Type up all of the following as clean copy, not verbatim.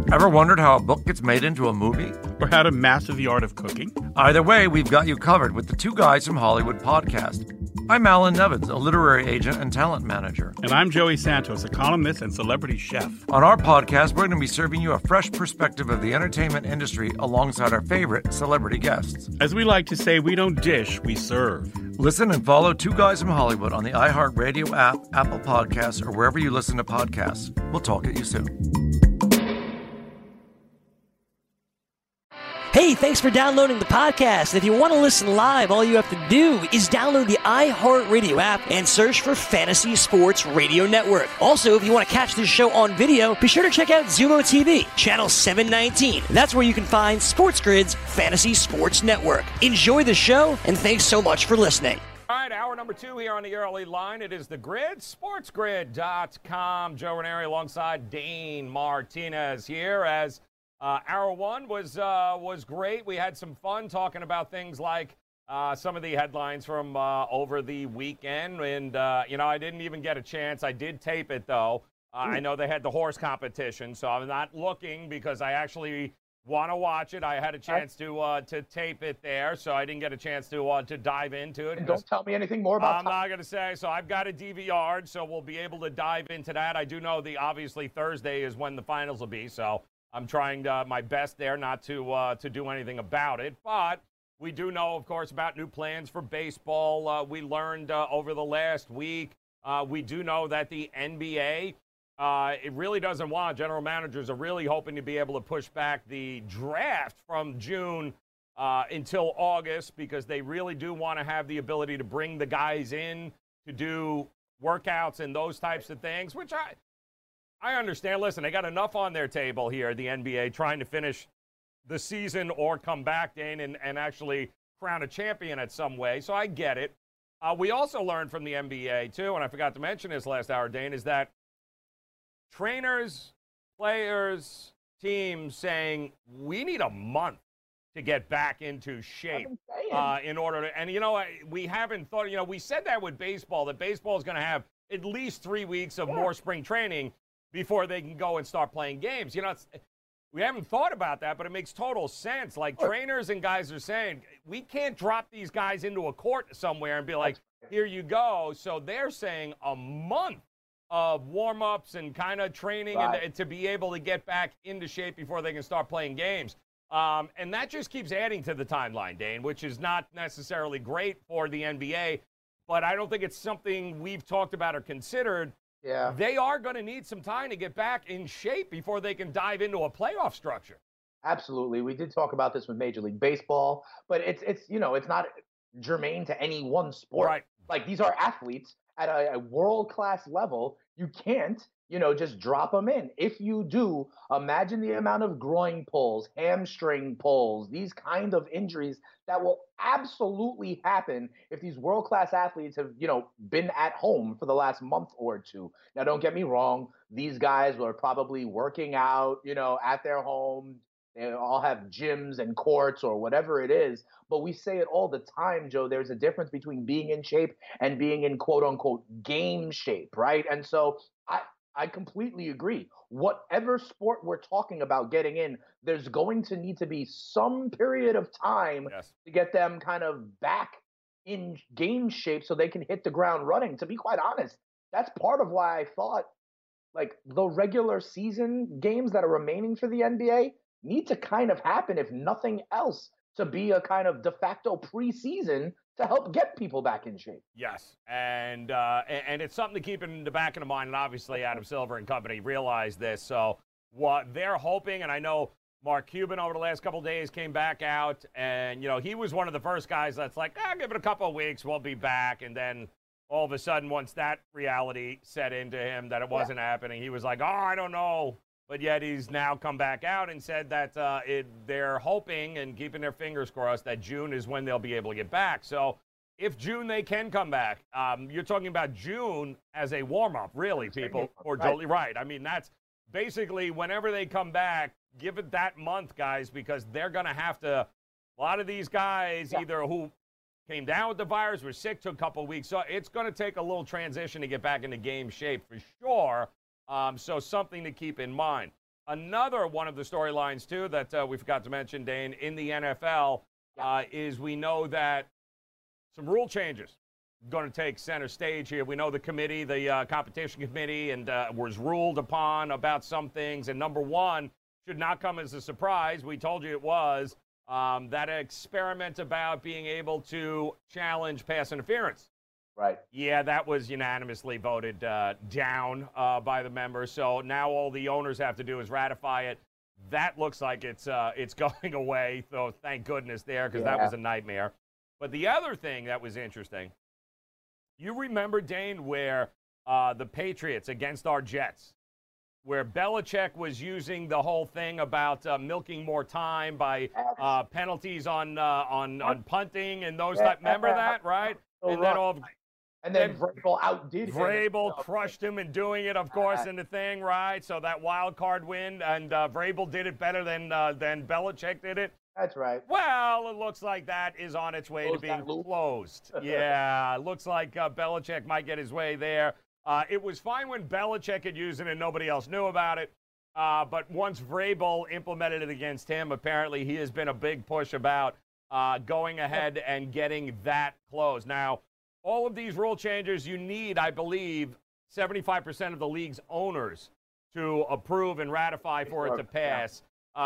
Ever wondered how a book gets made into a movie? Or how to master the art of cooking? Either way, we've got you covered with the Two Guys from Hollywood podcast. I'm Alan Nevins, a literary agent and talent manager. And I'm Joey Santos, a columnist and celebrity chef. On our podcast, we're going to be serving you a fresh perspective of the entertainment industry alongside our favorite celebrity guests. As we like to say, we don't dish, we serve. Listen and follow Two Guys from Hollywood on the iHeartRadio app, Apple Podcasts, or wherever you listen to podcasts. We'll talk at you soon. Hey, thanks for downloading the podcast. If you want to listen live, all you have to do is download the iHeartRadio app and search for Fantasy Sports Radio Network. Also, if you want to catch this show on video, be sure to check out Zumo TV, channel 719. That's where you can find Sports Grid's Fantasy Sports Network. Enjoy the show, and thanks so much for listening. All right, hour number 2 here on the early line. It is The Grid, sportsgrid.com. Joe Ranieri alongside Dane Martinez here as hour 1 was great. We had some fun talking about things like some of the headlines from over the weekend. And, I didn't even get a chance. I did tape it, though. I know they had the horse competition, so I'm not looking because I actually want to watch it. I had a chance to tape it there, so I didn't get a chance to dive into it. And don't tell me anything more about I'm not going to say. So I've got a DVR, so we'll be able to dive into that. I do know obviously Thursday is when the finals will be, so I'm trying my best there not to do anything about it. But we do know, of course, about new plans for baseball. We learned over the last week. We do know that the NBA, it really doesn't want. General managers are really hoping to be able to push back the draft from June until August because they really do want to have the ability to bring the guys in to do workouts and those types of things, which I understand. Listen, they got enough on their table here, the NBA, trying to finish the season or come back in and actually crown a champion at some way. So I get it. We also learned from the NBA, too, and I forgot to mention this last hour, Dane, is that trainers, players, teams saying we need a month to get back into shape in order to – and, we haven't thought – we said that with baseball, that baseball is going to have at least 3 weeks of more spring training before they can go and start playing games. We haven't thought about that, but it makes total sense. Like trainers and guys are saying, we can't drop these guys into a court somewhere and be like, here you go. So they're saying a month of warm-ups and kind of training and to be able to get back into shape before they can start playing games. And that just keeps adding to the timeline, Dane, which is not necessarily great for the NBA, but I don't think it's something we've talked about or considered. Yeah. They are going to need some time to get back in shape before they can dive into a playoff structure. Absolutely. We did talk about this with Major League Baseball, but it's not germane to any one sport. Right. Like these are athletes at a world-class level. You can't, just drop them in. If you do, imagine the amount of groin pulls, hamstring pulls, these kind of injuries that will absolutely happen if these world-class athletes have, been at home for the last month or two. Now, don't get me wrong. These guys were probably working out, at their home. They all have gyms and courts or whatever it is. But we say it all the time, Joe. There's a difference between being in shape and being in quote-unquote game shape, right? And so I completely agree. Whatever sport we're talking about getting in, there's going to need to be some period of time to get them kind of back in game shape so they can hit the ground running. To be quite honest, that's part of why I thought like the regular season games that are remaining for the NBA need to kind of happen, if nothing else, to be a kind of de facto preseason to help get people back in shape. Yes, and it's something to keep in the back of the mind, and obviously Adam Silver and company realize this. So what they're hoping, and I know Mark Cuban over the last couple of days came back out, and, he was one of the first guys that's like, give it a couple of weeks, we'll be back. And then all of a sudden, once that reality set into him that it wasn't happening, he was like, I don't know. But yet he's now come back out and said that they're hoping and keeping their fingers crossed that June is when they'll be able to get back. So if June they can come back, you're talking about June as a warm-up, really, people. Or right. I mean, that's basically whenever they come back, give it that month, guys, because they're going to have to – a lot of these guys either who came down with the virus, were sick, took a couple of weeks. So it's going to take a little transition to get back into game shape for sure. So something to keep in mind. Another one of the storylines, too, that we forgot to mention, Dane, in the NFL is we know that some rule changes going to take center stage here. We know the committee, the competition committee, and was ruled upon about some things. And number one should not come as a surprise. We told you it was that experiment about being able to challenge pass interference. Right. Yeah, that was unanimously voted down by the members. So now all the owners have to do is ratify it. That looks like it's going away. So thank goodness there, because that was a nightmare. But the other thing that was interesting, you remember, Dane, where the Patriots against our Jets, where Belichick was using the whole thing about milking more time by penalties on punting and those type. Remember that, right? And then Vrabel outdid him. Vrabel crushed him in doing it, of course, in the thing, right? So that wild card win, and Vrabel did it better than Belichick did it. That's right. Well, it looks like that is on its way to being closed. Yeah, it looks like Belichick might get his way there. It was fine when Belichick had used it and nobody else knew about it. But once Vrabel implemented it against him, apparently he has been a big push about going ahead and getting that closed. Now, all of these rule changes, you need, I believe, 75% of the league's owners to approve and ratify for it to pass.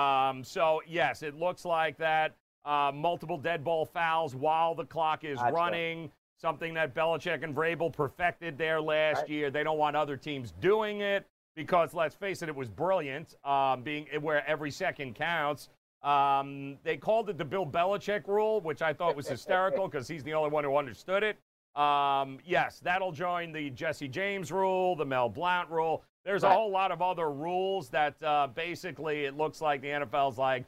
So, yes, it looks like that. Multiple dead ball fouls while the clock is running, something that Belichick and Vrabel perfected there last year. They don't want other teams doing it because, let's face it, it was brilliant, being where every second counts. They called it the Bill Belichick rule, which I thought was hysterical because he's the only one who understood it. Yes, that'll join the Jesse James rule, the Mel Blount rule. There's a whole lot of other rules that basically it looks like the NFL's like,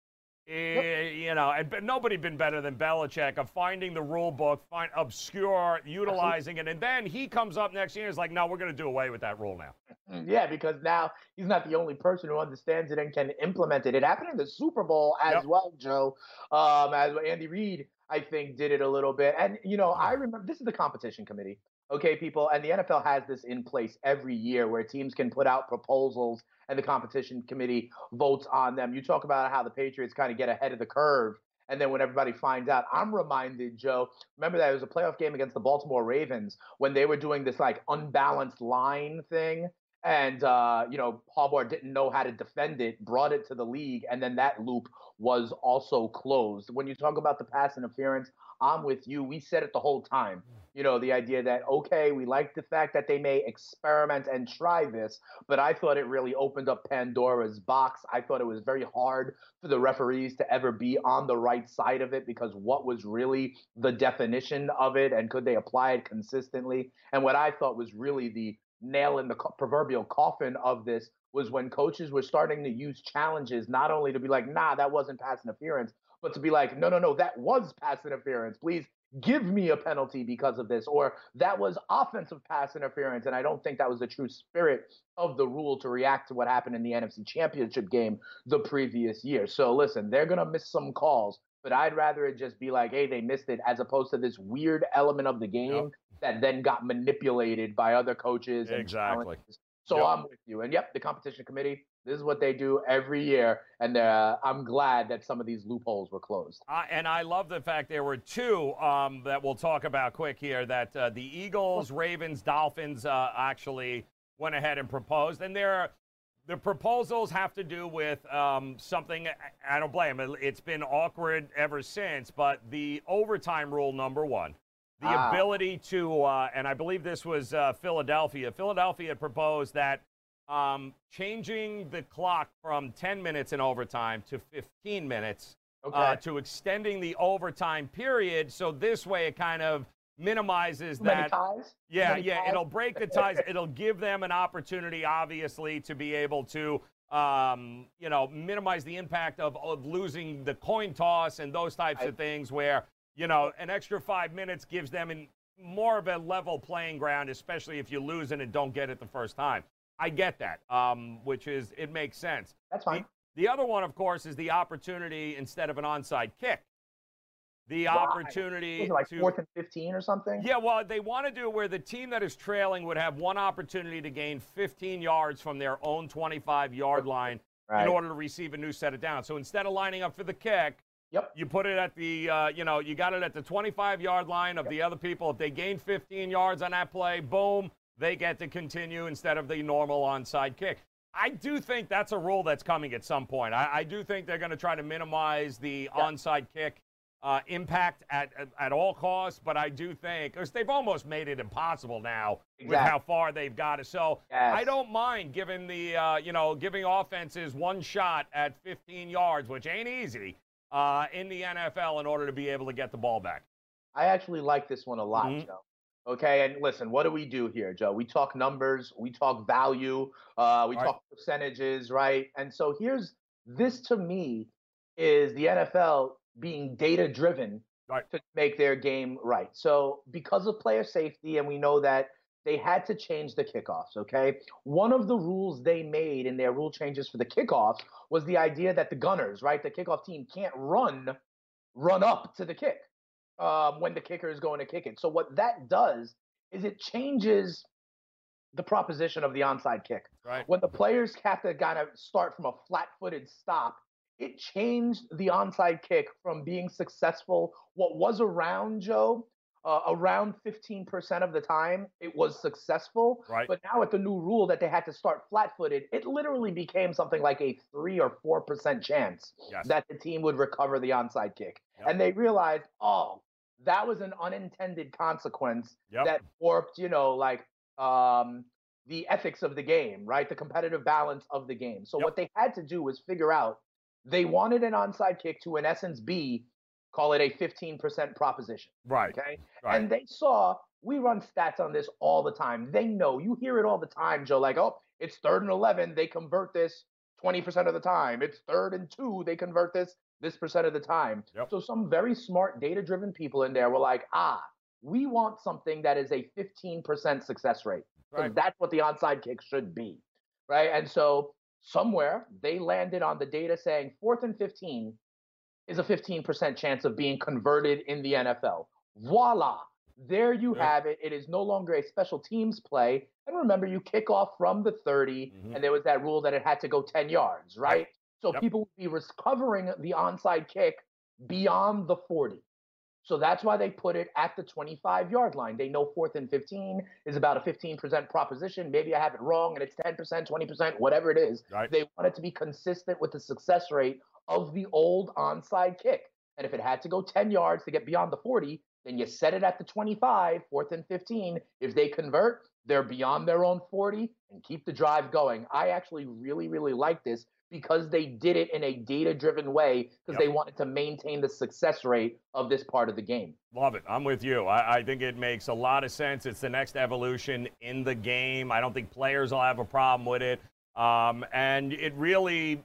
you know, and nobody been better than Belichick of finding the rule book, obscure, utilizing it, and then he comes up next year and is like, no, we're going to do away with that rule now. Yeah, because now he's not the only person who understands it and can implement it. It happened in the Super Bowl as well, Joe. As Andy Reid, I think, did it a little bit. And, you know, I remember this is the competition committee. Okay, people, and the NFL has this in place every year where teams can put out proposals and the competition committee votes on them. You talk about how the Patriots kind of get ahead of the curve, and then when everybody finds out, I'm reminded, Joe, remember that it was a playoff game against the Baltimore Ravens when they were doing this like unbalanced line thing, and you know, Harbaugh didn't know how to defend it, brought it to the league, and then that loop was also closed. When you talk about the pass interference, I'm with you. We said it the whole time. You know, the idea that, okay, we like the fact that they may experiment and try this, but I thought it really opened up Pandora's box. I thought it was very hard for the referees to ever be on the right side of it because what was really the definition of it and could they apply it consistently? And what I thought was really the nail in the proverbial coffin of this was when coaches were starting to use challenges, not only to be like, nah, that wasn't pass interference, but to be like, no, that was pass interference. Please give me a penalty because of this, or that was offensive pass interference. And I don't think that was the true spirit of the rule to react to what happened in the NFC Championship game the previous year. So listen, they're going to miss some calls, but I'd rather it just be like, hey, they missed it, as opposed to this weird element of the game that then got manipulated by other coaches. Exactly. So I'm with you. And the competition committee, this is what they do every year. And I'm glad that some of these loopholes were closed. And I love the fact there were two that we'll talk about quick here, that the Eagles, Ravens, Dolphins actually went ahead and proposed. And the proposals have to do with something, I don't blame them. It's been awkward ever since, but the overtime rule, number one. The ability to, and I believe this was Philadelphia. Philadelphia had proposed that changing the clock from 10 minutes in overtime to 15 minutes, to extending the overtime period. So this way it kind of minimizes that. Ties? Yeah, it'll break the ties. It'll give them an opportunity, obviously, to be able to, you know, minimize the impact of losing the coin toss and those types of things where, you know, an extra 5 minutes gives them more of a level playing ground, especially if you lose and don't get it the first time. I get that, which is, it makes sense. That's fine. The other one, of course, is the opportunity instead of an onside kick. the Why? opportunity Was it like to 4th and 15 or something? Yeah, well, they want to do it where the team that is trailing would have one opportunity to gain 15 yards from their own 25-yard line in order to receive a new set of downs. So instead of lining up for the kick, you put it at the, you got it at the 25-yard line of the other people. If they gain 15 yards on that play, boom, they get to continue instead of the normal onside kick. I do think that's a rule that's coming at some point. I do think they're going to try to minimize the onside kick impact at all costs, but I do think, because they've almost made it impossible now with how far they've got it. So I don't mind giving giving offenses one shot at 15 yards, which ain't easy in the NFL in order to be able to get the ball back. I actually like this one a lot, Joe. Okay, and listen, what do we do here, Joe? We talk numbers, we talk value, we talk percentages, right? And so this to me is the NFL being data-driven to make their game right. So because of player safety, and we know that they had to change the kickoffs, okay? One of the rules they made in their rule changes for the kickoffs was the idea that the gunners, right, the kickoff team can't run up to the kick when the kicker is going to kick it. So what that does is it changes the proposition of the onside kick. Right. When the players have to kind of start from a flat-footed stop, it changed the onside kick from being successful, what was around, Joe, around 15% of the time, it was successful. Right. But now with the new rule that they had to start flat-footed, it literally became something like a 3 or 4% chance that the team would recover the onside kick. Yep. And they realized, that was an unintended consequence that warped, the ethics of the game, right? The competitive balance of the game. So what they had to do was figure out they wanted an onside kick to, in essence, be, call it a 15% proposition. Right. Okay. Right. And they saw, we run stats on this all the time. They know, you hear it all the time, Joe, like, it's 3rd and 11. They convert this 20% of the time. It's 3rd and 2. They convert this percent of the time. Yep. So some very smart data-driven people in there were like, we want something that is a 15% success rate. Because that's what the onside kick should be. Right. And so somewhere they landed on the data saying 4th and 15 is a 15% chance of being converted in the NFL. Voila. There you have it. It is no longer a special teams play. And remember, you kick off from the 30, and there was that rule that it had to go 10 yards, right? So people would be recovering the onside kick beyond the 40. So that's why they put it at the 25-yard line. They know 4th and 15 is about a 15% proposition. Maybe I have it wrong, and it's 10%, 20%, whatever it is. Right. They want it to be consistent with the success rate of the old onside kick. And if it had to go 10 yards to get beyond the 40, then you set it at the 25, 4th and 15. If they convert, they're beyond their own 40 and keep the drive going. I actually really, really like this because they did it in a data-driven way because they wanted to maintain the success rate of this part of the game. Love it. I'm with you. I think it makes a lot of sense. It's the next evolution in the game. I don't think players will have a problem with it. And it really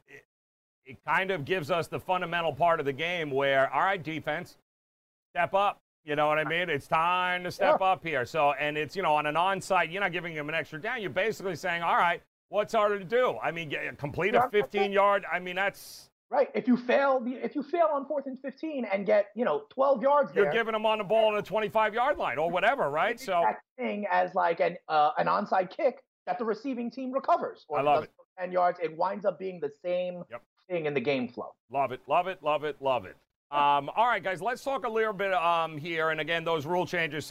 it kind of gives us the fundamental part of the game where, all right, defense, step up. You know what I mean? It's time to step up here. So, and it's, on an onside, you're not giving them an extra down. You're basically saying, all right, what's harder to do? I mean, complete a 15-yard. I mean, that's right. If you fail on 4th and 15 and get 12 yards, you're giving them on the ball on a 25-yard line or whatever, right? So thing as like an onside kick that the receiving team recovers. Or I love it. 10 yards, it winds up being the same thing in the game flow. Love it, love it, love it, love it. All right, guys, let's talk a little bit here. And again, those rule changes,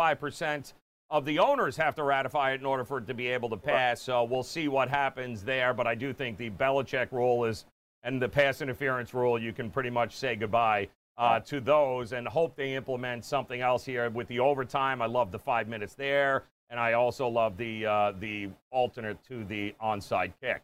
75% of the owners have to ratify it in order for it to be able to pass. So we'll see what happens there. But I do think the Belichick rule and the pass interference rule, you can pretty much say goodbye to those and hope they implement something else here with the overtime. I love the 5 minutes there. And I also love the alternate to the onside kick.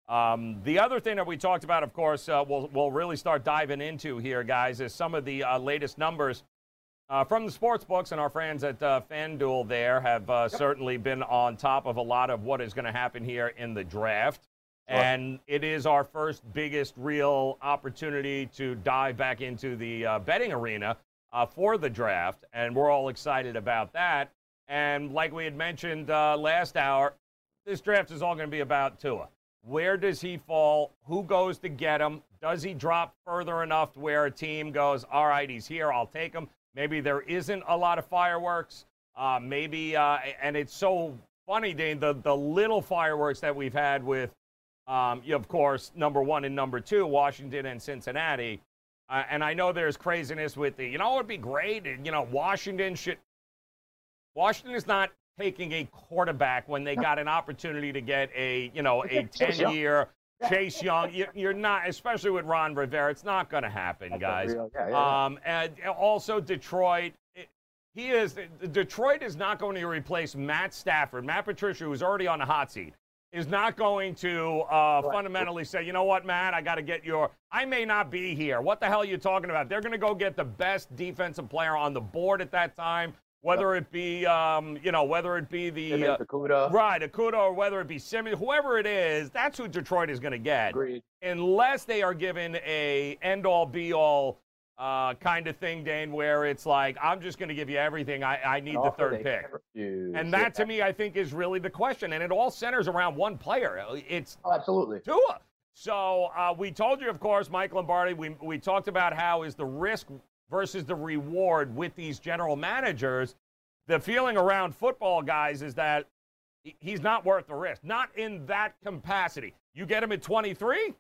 The other thing that we talked about, of course, we'll really start diving into here, guys, is some of the latest numbers from the sports books, and our friends at FanDuel there have certainly been on top of a lot of what is going to happen here in the draft. Sure. And it is our first biggest real opportunity to dive back into the betting arena for the draft, and we're all excited about that. And like we had mentioned last hour, this draft is all going to be about Tua. Where does he fall? Who goes to get him? Does he drop further enough to where a team goes, all right, he's here, I'll take him? Maybe there isn't a lot of fireworks. And it's so funny, Dane, the little fireworks that we've had with, of course, number 1 and number 2, Washington and Cincinnati. And I know there's craziness with the, it would be great. Washington is not taking a quarterback when they got an opportunity to get a 10-year Chase Young. You're not, especially with Ron Rivera, it's not going to happen, guys. And also Detroit. Detroit is not going to replace Matt Stafford. Matt Patricia, who's already on the hot seat, is not going to fundamentally say, you know what, Matt, I may not be here. What the hell are you talking about? They're going to go get the best defensive player on the board at that time, whether it be, Okudah, or whether it be Simmons, whoever it is, that's who Detroit is going to get. Agreed. Unless they are given a end-all, be-all kind of thing, Dane, where it's like, I'm just going to give you everything. I need the third pick. And that, to me, I think is really the question. And it all centers around one player. It's absolutely Tua. So we told you, of course, Mike Lombardi, we talked about how is the risk versus the reward with these general managers. The feeling around football guys is that he's not worth the risk. Not in that capacity. You get him at 23?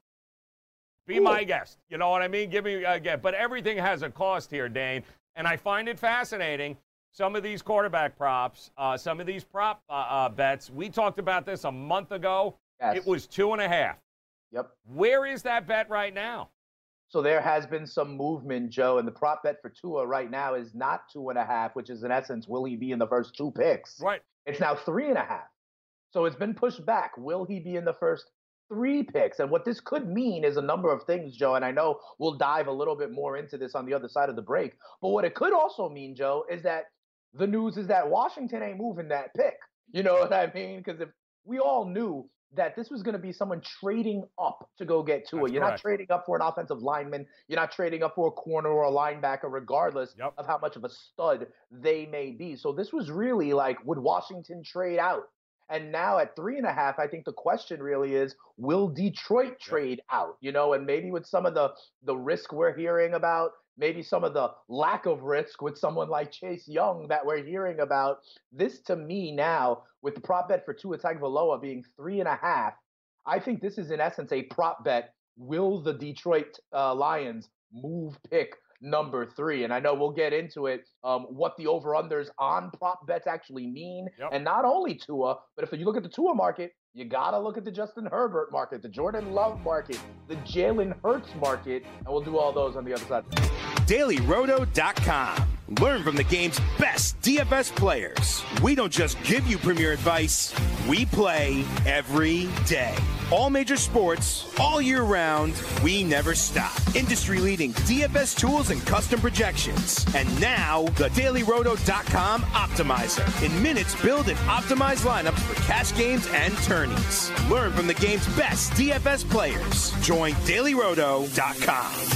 Be my guest. You know what I mean? Give me a guess. But everything has a cost here, Dane. And I find it fascinating. Some of these quarterback props, some of these prop bets, we talked about this a month ago. Yes. It was 2.5. Yep. Where is that bet right now? So there has been some movement, Joe, and the prop bet for Tua right now is not 2.5, which is in essence, will he be in the first 2 picks? Right. It's now 3.5. So it's been pushed back. Will he be in the first 3 picks? And what this could mean is a number of things, Joe, and I know we'll dive a little bit more into this on the other side of the break. But what it could also mean, Joe, is that the news is that Washington ain't moving that pick. You know what I mean? Because if we all knew that this was going to be someone trading up to go get Tua. You're not trading up for an offensive lineman. You're not trading up for a corner or a linebacker, regardless of how much of a stud they may be. So this was really like, would Washington trade out? And now at 3.5, I think the question really is, will Detroit trade out? And maybe with some of the risk we're hearing about, maybe some of the lack of risk with someone like Chase Young that we're hearing about. This, to me now, with the prop bet for Tua Tagovailoa being 3.5, I think this is in essence a prop bet. Will the Detroit Lions move pick number 3? And I know we'll get into it, what the over-unders on prop bets actually mean. And not only Tua, but if you look at the Tua market, you got to look at the Justin Herbert market, the Jordan Love market, the Jalen Hurts market, and we'll do all those on the other side. DailyRoto.com. Learn from the game's best DFS players. We don't just give you premier advice, we play every day. All major sports, all year round, we never stop. Industry-leading DFS tools and custom projections. And now, the DailyRoto.com Optimizer. In minutes, build and optimize lineups for cash games and tourneys. Learn from the game's best DFS players. Join DailyRoto.com.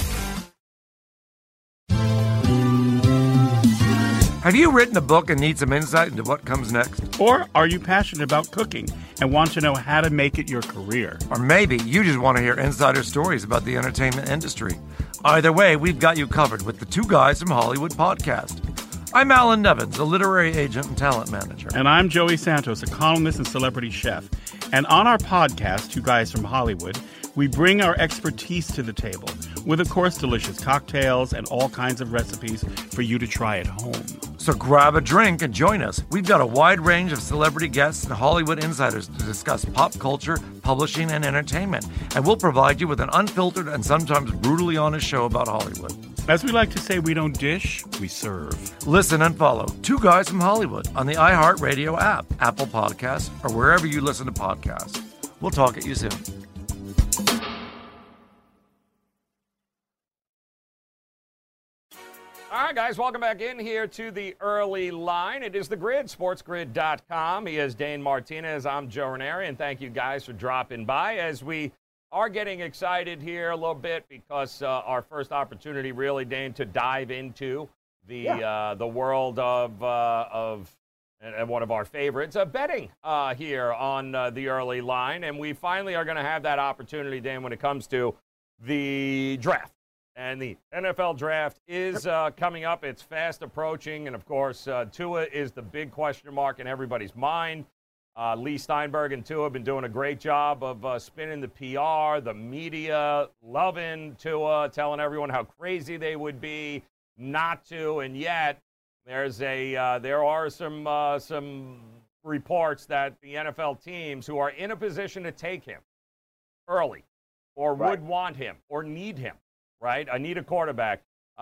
Have you written a book and need some insight into what comes next? Or are you passionate about cooking and want to know how to make it your career? Or maybe you just want to hear insider stories about the entertainment industry. Either way, we've got you covered with the Two Guys from Hollywood podcast. I'm Alan Nevins, a literary agent and talent manager. And I'm Joey Santos, a columnist and celebrity chef. And on our podcast, Two Guys from Hollywood, we bring our expertise to the table with, of course, delicious cocktails and all kinds of recipes for you to try at home. So grab a drink and join us. We've got a wide range of celebrity guests and Hollywood insiders to discuss pop culture, publishing, and entertainment. And we'll provide you with an unfiltered and sometimes brutally honest show about Hollywood. As we like to say, we don't dish, we serve. Listen and follow Two Guys from Hollywood on the iHeartRadio app, Apple Podcasts, or wherever you listen to podcasts. We'll talk at you soon. All right, guys, welcome back in here to the early line. It is The Grid, sportsgrid.com. He is Dane Martinez. I'm Joe Ranieri, and thank you guys for dropping by as we are getting excited here a little bit because our first opportunity really, Dane, to dive into the world of and one of our favorites, betting here on the early line. And we finally are going to have that opportunity, Dan, when it comes to the draft. And the NFL draft is coming up. It's fast approaching. And, of course, Tua is the big question mark in everybody's mind. Lee Steinberg and Tua have been doing a great job of spinning the PR, the media, loving Tua, telling everyone how crazy they would be not to. And yet, there are some reports that the NFL teams who are in a position to take him early or would want him or need him, right? I need a quarterback,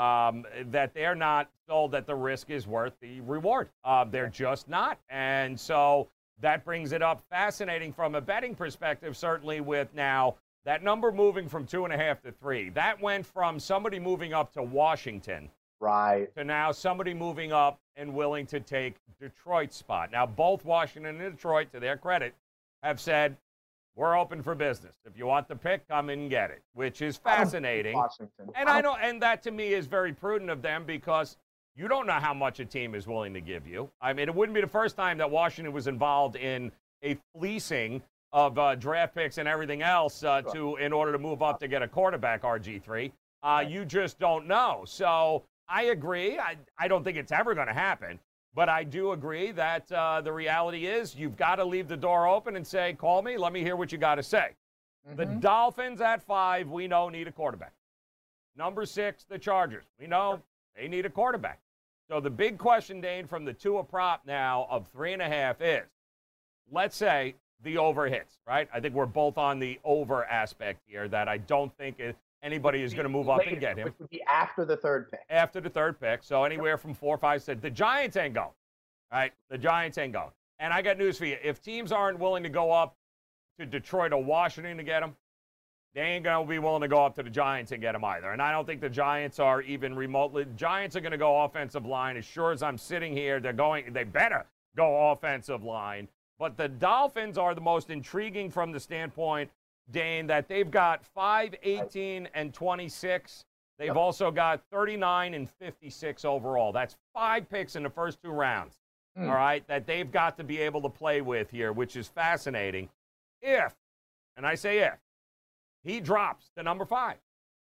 that they're not sold that the risk is worth the reward. They're just not. And so that brings it up fascinating from a betting perspective, certainly with now that number moving from 2.5 to 3. That went from somebody moving up to Washington. Right. To now somebody moving up and willing to take Detroit's spot. Now, both Washington and Detroit, to their credit, have said, we're open for business. If you want the pick, come and get it, which is fascinating. Washington. And I know, and that to me is very prudent of them because you don't know how much a team is willing to give you. I mean, it wouldn't be the first time that Washington was involved in a fleecing of draft picks and everything else in order to move up to get a quarterback, RG3. You just don't know. So I agree. I don't think it's ever going to happen. But I do agree that the reality is you've got to leave the door open and say, call me, let me hear what you got to say. Mm-hmm. The Dolphins at 5, we know, need a quarterback. Number 6, the Chargers. We know they need a quarterback. So the big question, Dane, from the Tua prop now of 3.5 is, let's say the over hits, right? I think we're both on the over aspect here that I don't think anybody is going to move up and get him. Which would be after the third pick. After the third pick. So anywhere from 4, 5, 6. The Giants ain't going. Right? The Giants ain't going. And I got news for you. If teams aren't willing to go up to Detroit or Washington to get him, they ain't going to be willing to go up to the Giants and get him either. And I don't think the Giants are even remotely. The Giants are going to go offensive line. As sure as I'm sitting here, they better go offensive line. But the Dolphins are the most intriguing from the standpoint, Dane, that they've got 5, 18, and 26. They've also got 39 and 56 overall. That's 5 picks in the first 2 rounds, all right, that they've got to be able to play with here, which is fascinating. If, and I say if, he drops to number 5.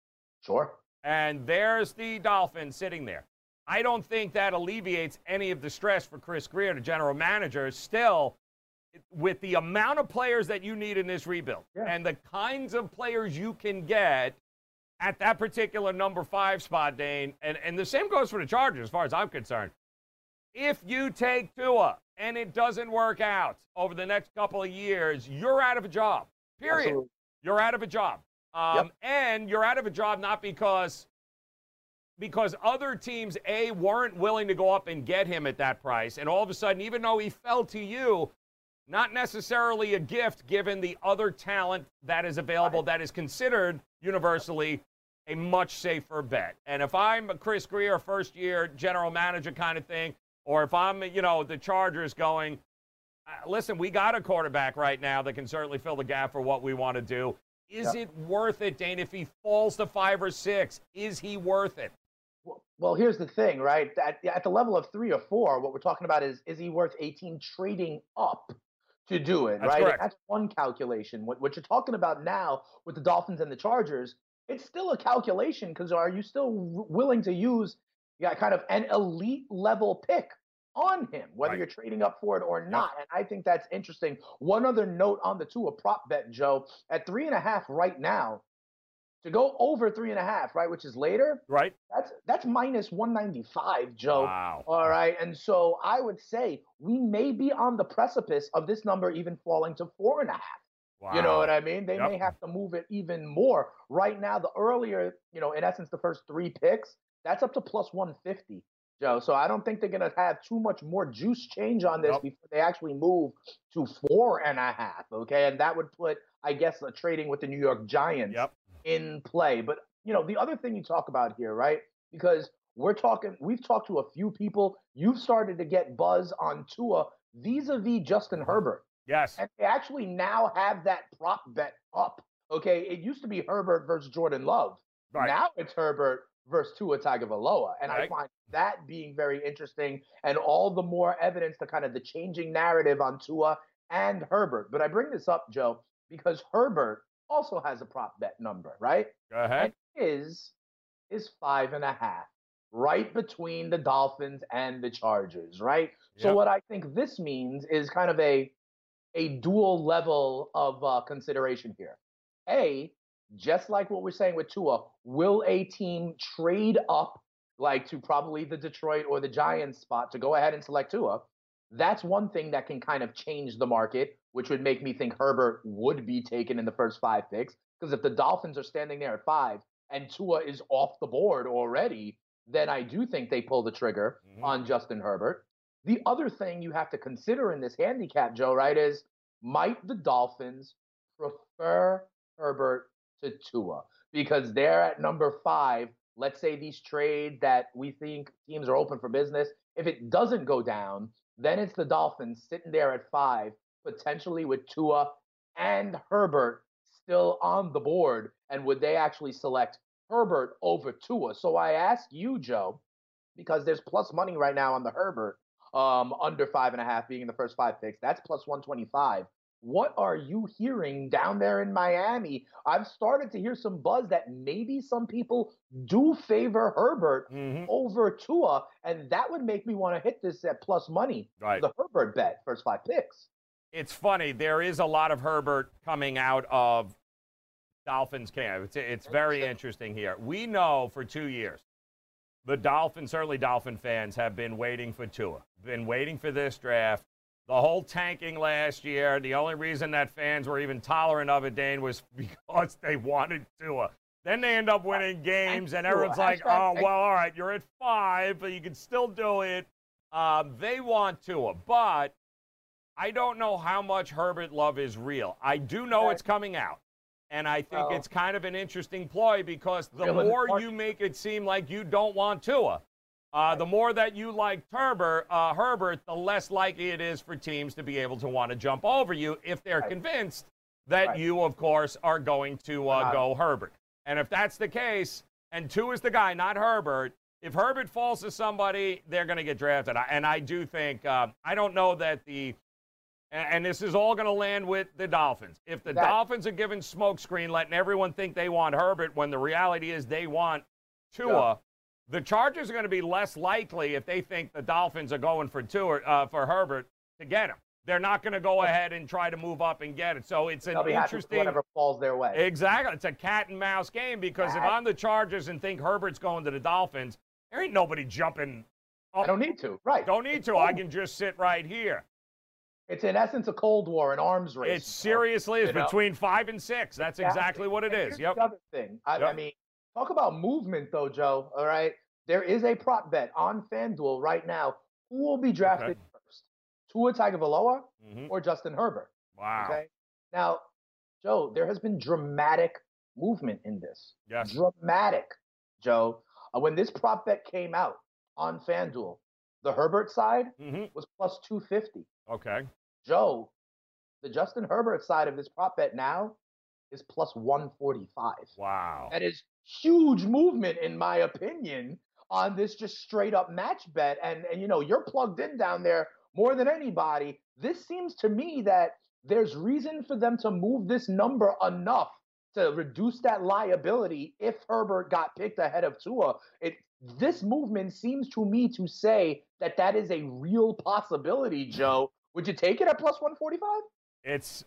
Sure. And there's the Dolphins sitting there. I don't think that alleviates any of the stress for Chris Grier, the general manager. Still, with the amount of players that you need in this rebuild and the kinds of players you can get at that particular number 5 spot, Dane, and the same goes for the Chargers as far as I'm concerned. If you take Tua and it doesn't work out over the next couple of years, you're out of a job, period. Absolutely. You're out of a job. And you're out of a job not because other teams, A, weren't willing to go up and get him at that price, and all of a sudden, even though he fell to you, not necessarily a gift given the other talent that is available that is considered universally a much safer bet. And if I'm a Chris Grier, first-year general manager kind of thing, or if I'm, the Chargers going, listen, we got a quarterback right now that can certainly fill the gap for what we want to do. Is it worth it, Dane? If he falls to 5 or 6, is he worth it? Well, here's the thing, right? At the level of 3 or 4, what we're talking about is he worth 18 trading up to do it, That's right? correct. That's one calculation. What you're talking about now with the Dolphins and the Chargers, it's still a calculation because are you still willing to use kind of an elite level pick on him, whether you're trading up for it or not? And I think that's interesting. One other note on the Tua prop bet, Joe, at 3.5 right now, to go over 3.5, right, which is later, right? That's minus 195, Joe. Wow. All right, and so I would say we may be on the precipice of this number even falling to 4.5. Wow. You know what I mean? They may have to move it even more. Right now, the earlier, in essence, the first 3 picks, that's up to plus 150, Joe. So I don't think they're going to have too much more juice change on this before they actually move to 4.5. Okay, and that would put, I guess, a trading with the New York Giants in play. But the other thing you talk about here, right? Because we've talked to a few people. You've started to get buzz on Tua vis-a-vis Justin Herbert. Yes. And they actually now have that prop bet up. Okay, it used to be Herbert versus Jordan Love. Right. Now it's Herbert versus Tua Tagovailoa. And I find that being very interesting, and all the more evidence to kind of the changing narrative on Tua and Herbert. But I bring this up, Joe, because Herbert also has a prop bet number, right? Go ahead. And is 5.5, right between the Dolphins and the Chargers, right? Yep. So what I think this means is kind of a dual level of consideration here. A, just like what we're saying with Tua, will a team trade up, like to probably the Detroit or the Giants spot to go ahead and select Tua? That's one thing that can kind of change the market, which would make me think Herbert would be taken in the first 5 picks. Because if the Dolphins are standing there at 5 and Tua is off the board already, then I do think they pull the trigger on Justin Herbert. The other thing you have to consider in this handicap, Joe, right, is might the Dolphins prefer Herbert to Tua? Because they're at number 5. Let's say these trades that we think teams are open for business. If it doesn't go down, then it's the Dolphins sitting there at 5, potentially with Tua and Herbert still on the board. And would they actually select Herbert over Tua? So I ask you, Joe, because there's plus money right now on the Herbert, under 5.5 being in the first 5 picks. That's plus 125. What are you hearing down there in Miami? I've started to hear some buzz that maybe some people do favor Herbert over Tua, and that would make me want to hit this at plus money. Right. The Herbert bet, first 5 picks. It's funny. There is a lot of Herbert coming out of Dolphins camp. It's very interesting here. We know for 2 years, the Dolphins, certainly Dolphin fans, have been waiting for Tua, been waiting for this draft. The whole tanking last year, the only reason that fans were even tolerant of it, Dane, was because they wanted Tua. Then they end up winning games, and everyone's like, oh, well, all right, you're at 5, but you can still do it. They want Tua, but I don't know how much Herbert love is real. I do know it's coming out, and I think it's kind of an interesting ploy because the more you make it seem like you don't want Tua, the more that you like Herbert, the less likely it is for teams to be able to want to jump over you if they're convinced that you, of course, are going to go Herbert. And if that's the case, and Tua is the guy, not Herbert, if Herbert falls to somebody, they're going to get drafted. And I do think, I don't know that and this is all going to land with the Dolphins. If the Dolphins are giving smokescreen, letting everyone think they want Herbert when the reality is they want Tua, the Chargers are going to be less likely if they think the Dolphins are going for Herbert to get him. They're not going to go ahead and try to move up and get it. So it's an interesting. Whatever falls their way. Exactly. It's a cat and mouse game because if I'm the Chargers and think Herbert's going to the Dolphins, there ain't nobody jumping up. I don't need to. Right. Don't need to. I can just sit right here. It's in essence a Cold War, an arms race. It seriously is between 5 and 6. That's exactly what it is. Yep. The other thing. I mean, talk about movement, though, Joe. All right. There is a prop bet on FanDuel right now. Who will be drafted first? Tua Tagovailoa or Justin Herbert? Wow. Okay. Now, Joe, there has been dramatic movement in this. Yes. Dramatic, Joe. When this prop bet came out on FanDuel, the Herbert side was plus 250. Okay. Joe, the Justin Herbert side of this prop bet now is plus 145. Wow. That is huge movement, in my opinion, on this just straight up match bet. And you know, you're plugged in down there more than anybody. This seems to me that there's reason for them to move this number enough to reduce that liability if Herbert got picked ahead of Tua. This movement seems to me to say that is a real possibility, Joe. Would you take it at plus 145? It's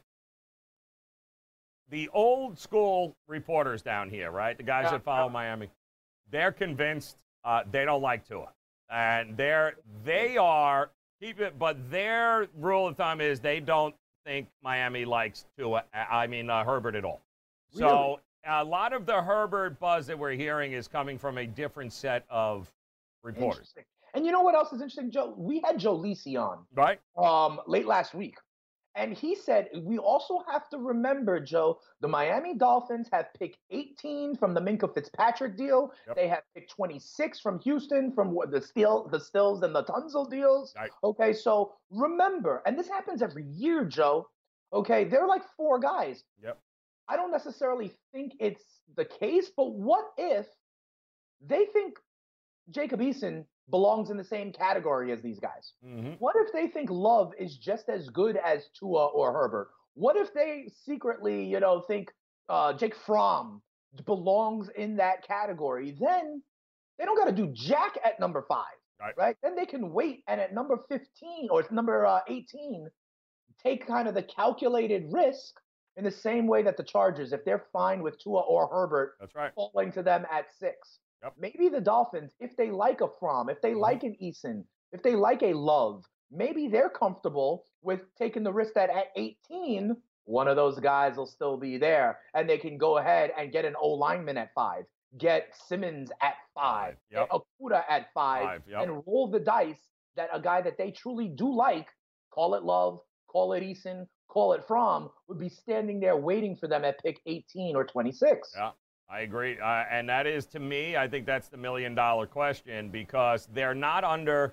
the old school reporters down here, right? The guys that follow Miami. They're convinced they don't like Tua. And they are, but their rule of thumb is they don't think Miami likes Herbert at all. Really? So a lot of the Herbert buzz that we're hearing is coming from a different set of reporters. And you know what else is interesting, Joe? We had Joe Lisi on late last week. And he said, we also have to remember, Joe, the Miami Dolphins have picked 18 from the Minkah Fitzpatrick deal. Yep. They have picked 26 from Houston, from the Stills and the Tunzel deals. Right. Okay, so remember, and this happens every year, Joe. Okay, they're like 4 guys. Yep. I don't necessarily think it's the case, but what if they think Jacob Eason belongs in the same category as these guys. Mm-hmm. What if they think Love is just as good as Tua or Herbert? What if they secretly, think Jake Fromm belongs in that category? Then they don't got to do jack at number 5, right? Then they can wait and at number 15 or number 18, take kind of the calculated risk in the same way that the Chargers, if they're fine with Tua or Herbert, That's right. falling to them at 6. Yep. Maybe the Dolphins, if they like a Fromm, if they like an Eason, if they like a Love, maybe they're comfortable with taking the risk that at 18, one of those guys will still be there, and they can go ahead and get an O lineman at 5, get Simmons at 5, Yep. get Okuda at 5, Yep. and roll the dice that a guy that they truly do like, call it Love, call it Eason, call it Fromm, would be standing there waiting for them at pick 18 or 26. Yeah. I agree. And that is, to me, I think that's the million-dollar question, because they're not under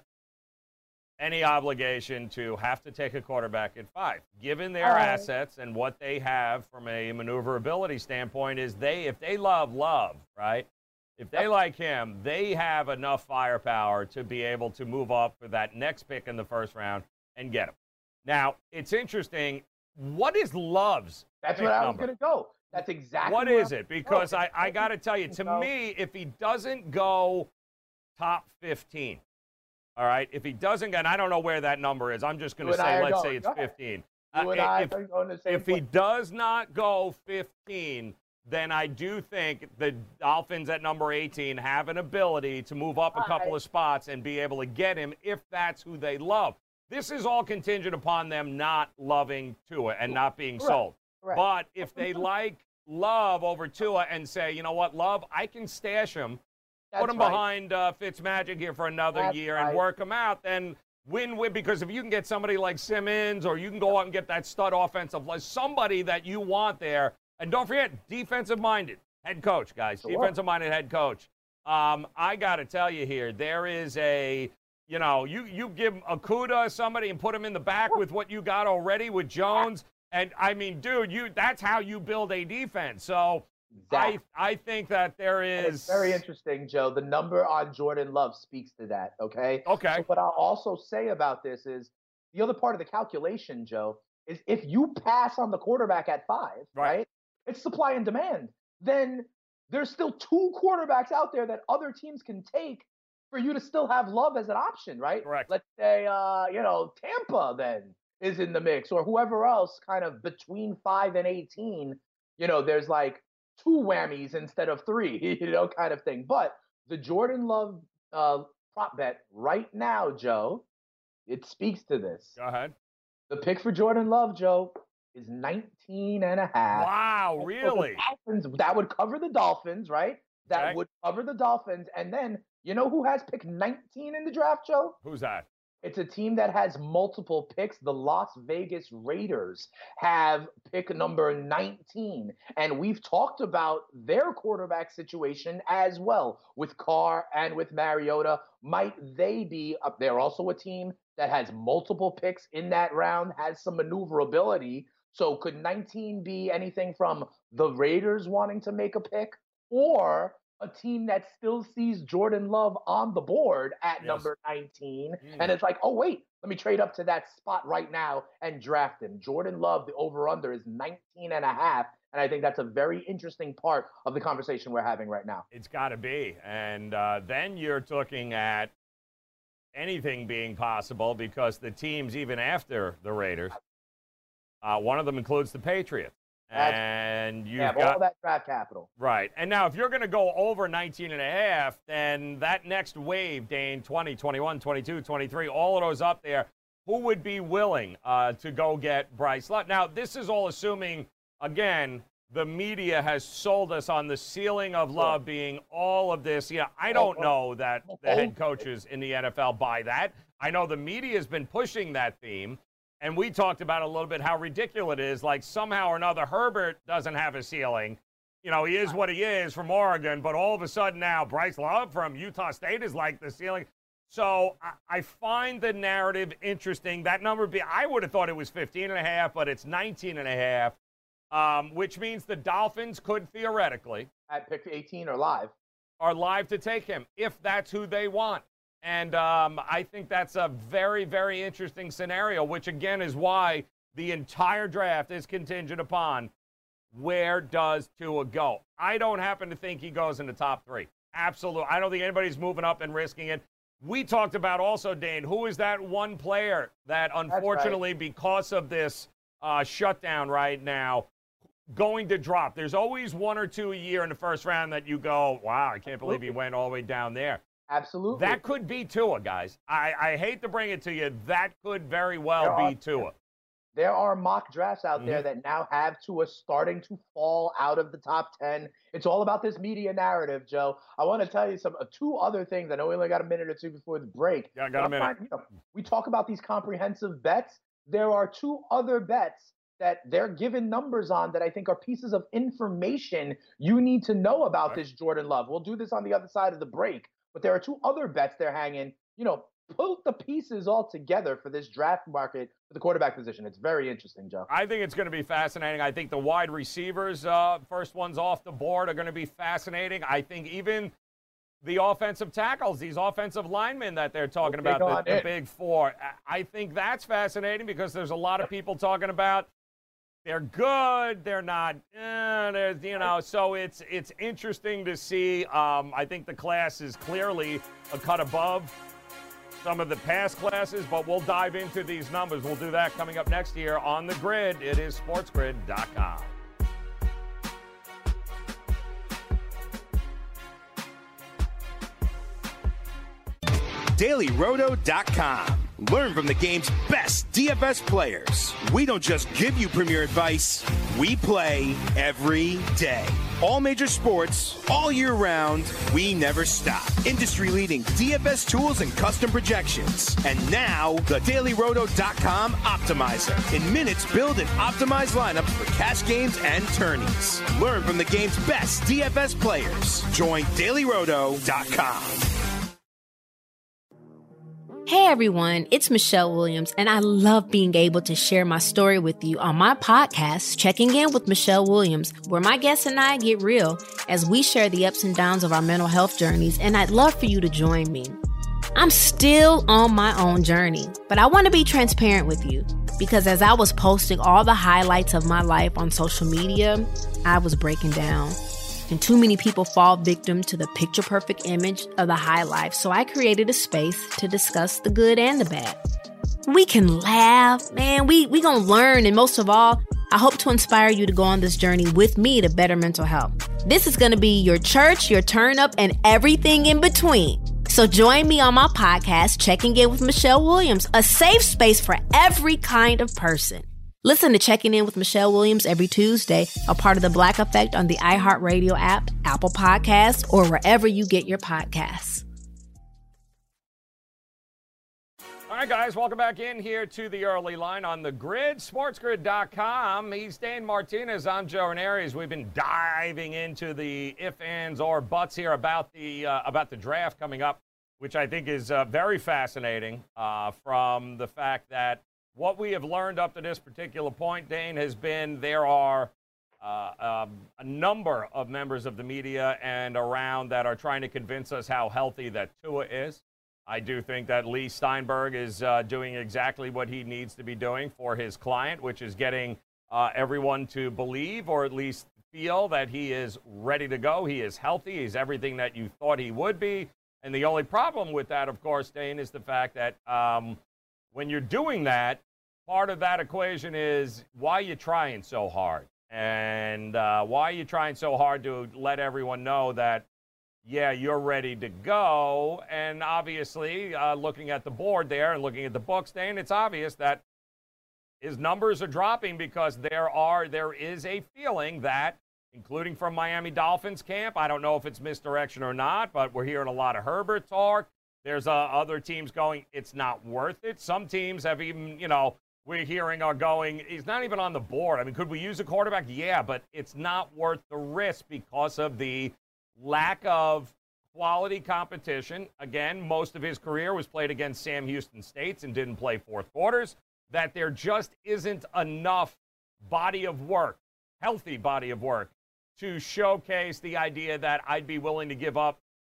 any obligation to have to take a quarterback at 5. Given their assets and what they have from a maneuverability standpoint, is if they love Love, right? If they like him, they have enough firepower to be able to move up for that next pick in the first round and get him. Now, it's interesting. What is Love's That's pick what I was number? going to go. That's exactly What where is I'm it? Because going. I got to tell you, to me, if he doesn't go top 15, all right, if he doesn't go, and I don't know where that number is, I'm just going to say, let's say it's 15. You and I are going the same If he place. does not go 15, then I do think the Dolphins at number 18 have an ability to move up a couple of spots and be able to get him if that's who they love. This is all contingent upon them not loving Tua and not being sold. Correct. But if they like Love over Tua and say, you know what, Love, I can stash him, put him behind Fitzmagic here for another year and work him out, then win-win. Because if you can get somebody like Simmons, or you can go out and get that stud offensive, like somebody that you want there. And don't forget, defensive-minded head coach, guys. Sure. Defensive-minded head coach. I got to tell you here, there is a, you give Okuda somebody and put him in the back with what you got already with Jones. And, I mean, dude, that's how you build a defense. So Exactly. I think that there is. It's very interesting, Joe. The number on Jordan Love speaks to that, okay? Okay. So what I'll also say about this is the other part of the calculation, Joe, is if you pass on the quarterback at 5, right? It's supply and demand. Then there's still 2 quarterbacks out there that other teams can take for you to still have Love as an option, right? Correct. Let's say, Tampa then is in the mix, or whoever else kind of between 5 and 18, there's like 2 whammies instead of 3, kind of thing. But the Jordan Love prop bet right now, Joe, it speaks to this. Go ahead. The pick for Jordan Love, Joe, is 19.5. Wow, really? That would cover the Dolphins, right? That Okay. would cover the Dolphins. And then, you know who has pick 19 in the draft, Joe? Who's that? It's a team that has multiple picks. The Las Vegas Raiders have pick number 19. And we've talked about their quarterback situation as well with Carr and with Mariota. Might they be up? They're also a team that has multiple picks in that round, has some maneuverability. So could 19 be anything from the Raiders wanting to make a pick, or a team that still sees Jordan Love on the board at number 19, and it's like, oh, wait, let me trade up to that spot right now and draft him. Jordan Love, the over-under is 19.5, and I think that's a very interesting part of the conversation we're having right now. It's got to be. And then you're looking at anything being possible, because the teams, even after the Raiders, one of them includes the Patriots. And you've got all that draft capital. Right. And now if you're going to go over 19.5, then that next wave, Dane, 20, 21, 22, 23, all of those up there, who would be willing to go get Bryce Love? Now, this is all assuming, again, the media has sold us on the ceiling of Love being all of this. Yeah, I don't know that the head coaches in the NFL buy that. I know the media has been pushing that theme. And we talked about a little bit how ridiculous it is. Like, somehow or another, Herbert doesn't have a ceiling. He is what he is from Oregon, but all of a sudden now Bryce Love from Utah State is like the ceiling. So I find the narrative interesting. That number, I would have thought it was 15.5, but it's 19.5, which means the Dolphins could theoretically. At pick 18 or live. are live to take him if that's who they want. And I think that's a very, very interesting scenario, which, again, is why the entire draft is contingent upon where does Tua go. I don't happen to think he goes in the top 3. Absolutely. I don't think anybody's moving up and risking it. We talked about also, Dane, who is that one player that unfortunately, because of this shutdown right now, going to drop? There's always 1 or 2 a year in the first round that you go, wow, I can't believe he went all the way down there. Absolutely. That could be Tua, guys. I hate to bring it to you. That could very well be Tua. There are mock drafts out there that now have Tua starting to fall out of the top 10. It's all about this media narrative, Joe. I want to tell you two other things. I know we only got a minute or two before the break. Yeah, I got a minute. We talk about these comprehensive bets. There are 2 other bets that they're given numbers on that I think are pieces of information you need to know about this Jordan Love. We'll do this on the other side of the break. But there are 2 other bets they're hanging. Put the pieces all together for this draft market for the quarterback position. It's very interesting, Joe. I think it's going to be fascinating. I think the wide receivers, first ones off the board, are going to be fascinating. I think even the offensive tackles, these offensive linemen that they're talking about, the big 4, I think that's fascinating because there's a lot of people talking about they're good, they're not, so it's interesting to see. I think the class is clearly a cut above some of the past classes, but we'll dive into these numbers. We'll do that coming up next year on The Grid. It is sportsgrid.com. DailyRoto.com. Learn from the game's best DFS players. We don't just give you premier advice, we play every day. All major sports, all year round, we never stop. Industry-leading DFS tools and custom projections. And now, the DailyRoto.com Optimizer. In minutes, build and optimize lineups for cash games and tourneys. Learn from the game's best DFS players. Join DailyRoto.com. Hey everyone, it's Michelle Williams, and I love being able to share my story with you on my podcast, Checking In with Michelle Williams, where my guests and I get real as we share the ups and downs of our mental health journeys, and I'd love for you to join me. I'm still on my own journey, but I want to be transparent with you because as I was posting all the highlights of my life on social media, I was breaking down. And too many people fall victim to the picture-perfect image of the high life, so I created a space to discuss the good and the bad. We can laugh, man, we gonna learn, and most of all, I hope to inspire you to go on this journey with me to better mental health. This is gonna be your church, your turn-up, and everything in between. So join me on my podcast, Checking In with Michelle Williams, a safe space for every kind of person. Listen to Checking In with Michelle Williams every Tuesday, a part of the Black Effect on the iHeartRadio app, Apple Podcasts, or wherever you get your podcasts. All right, guys, welcome back in here to the early line on The Grid, sportsgrid.com. He's Dane Martinez. I'm Joe Ranieri. We've been diving into the if, ands, or buts here about the draft coming up, which I think is very fascinating from the fact that what we have learned up to this particular point, Dane, has been there are a number of members of the media and around that are trying to convince us how healthy that Tua is. I do think that Lee Steinberg is doing exactly what he needs to be doing for his client, which is getting everyone to believe or at least feel that he is ready to go. He is healthy. He's everything that you thought he would be. And the only problem with that, of course, Dane, is the fact that when you're doing that, part of that equation is why are you trying so hard? And why are you trying so hard to let everyone know that, yeah, you're ready to go? And obviously, looking at the board there and looking at the books, Dane, it's obvious that his numbers are dropping because there is a feeling that, including from Miami Dolphins camp, I don't know if it's misdirection or not, but we're hearing a lot of Herbert talk. There's other teams going, it's not worth it. Some teams have even, we're hearing are going, he's not even on the board. I mean, could we use a quarterback? Yeah, but it's not worth the risk because of the lack of quality competition. Again, most of his career was played against Sam Houston States and didn't play fourth quarters. That there just isn't enough body of work, healthy body of work, to showcase the idea that I'd be willing to give up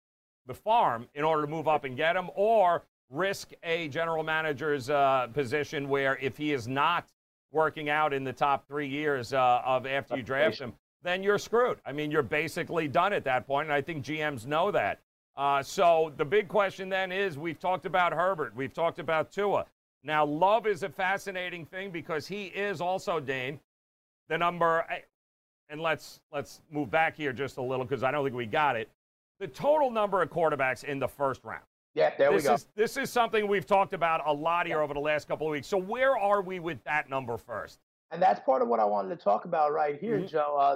the farm in order to move up and get him, or risk a general manager's position where if he is not working out in the top 3 years of after you draft him, then you're screwed. I mean, you're basically done at that point, and I think GMs know that. So the big question then is, we've talked about Herbert. We've talked about Tua. Now, Love is a fascinating thing because he is also, Dane, the number, and let's move back here just a little because I don't think we got it, the total number of quarterbacks in the first round. Yeah, there we go. This is something we've talked about a lot here over the last couple of weeks. So where are we with that number first? And that's part of what I wanted to talk about right here, Joe.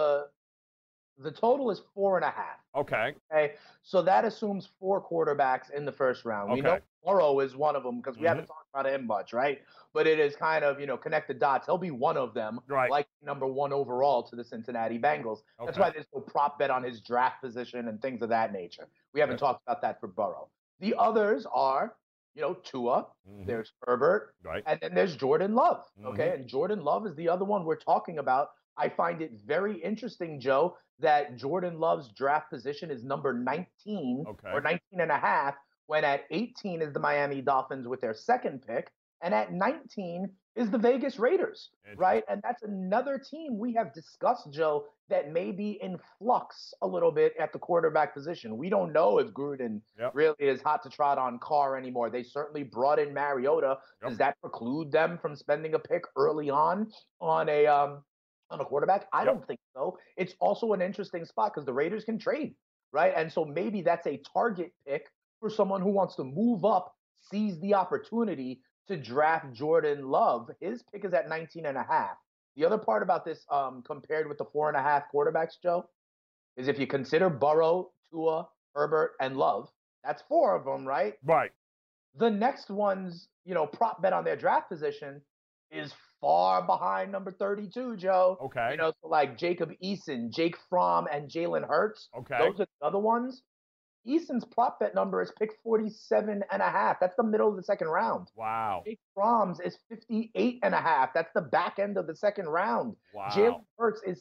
The total is 4.5. Okay. Okay. So that assumes 4 quarterbacks in the first round. We know Burrow is one of them because we haven't talked about him much, right? But it is kind of, connect the dots. He'll be one of them, like number 1 overall to the Cincinnati Bengals. Okay. That's why there's no prop bet on his draft position and things of that nature. We haven't talked about that for Burrow. The others are, Tua, there's Herbert, and then there's Jordan Love, okay? And Jordan Love is the other one we're talking about. I find it very interesting, Joe, that Jordan Love's draft position is number 19 or 19.5, when at 18 is the Miami Dolphins with their second pick, and at 19 is the Vegas Raiders, right? And that's another team we have discussed, Joe, that may be in flux a little bit at the quarterback position. We don't know if Gruden really is hot to trot on Carr anymore. They certainly brought in Mariota. Does that preclude them from spending a pick early on a quarterback? I don't think so. It's also an interesting spot because the Raiders can trade, right? And so maybe that's a target pick for someone who wants to move up, seize the opportunity to draft Jordan Love. His pick is at 19.5. The other part about this, compared with the 4.5 quarterbacks, Joe, is if you consider Burrow, Tua, Herbert, and Love, that's 4 of them, right? Right. The next one's, prop bet on their draft position is far behind number 32, Joe. Okay. So like Jacob Eason, Jake Fromm, and Jalen Hurts. Okay. Those are the other ones. Eason's prop bet number is pick 47.5. That's the middle of the second round. Wow. Jake Fromm's is 58.5. That's the back end of the second round. Wow. Jalen Hurts is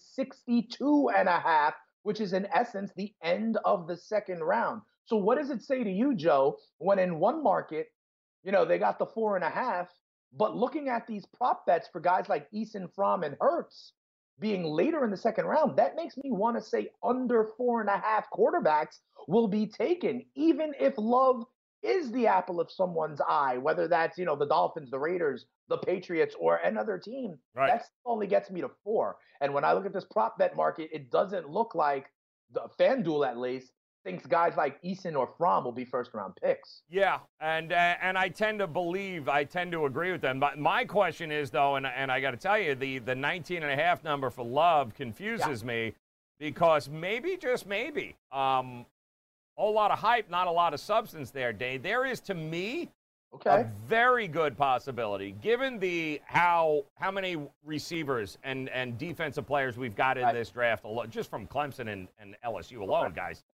62.5, which is in essence the end of the second round. So what does it say to you, Joe, when in one market, they got the 4.5, but looking at these prop bets for guys like Eason, Fromm, and Hurts being later in the second round, that makes me want to say under 4.5 quarterbacks will be taken, even if Love is the apple of someone's eye, whether that's, the Dolphins, the Raiders, the Patriots, or another team. Right. That only gets me to 4. And when I look at this prop bet market, it doesn't look like the FanDuel, at least, thinks guys like Eason or Fromm will be first-round picks. Yeah, and I tend to agree with them. But my question is, though, and I got to tell you, the 19.5 number for Love confuses me because maybe, just maybe, a whole lot of hype, not a lot of substance there, Dave. There is, to me, a very good possibility, given how many receivers and defensive players we've got in this draft, just from Clemson and LSU alone, guys.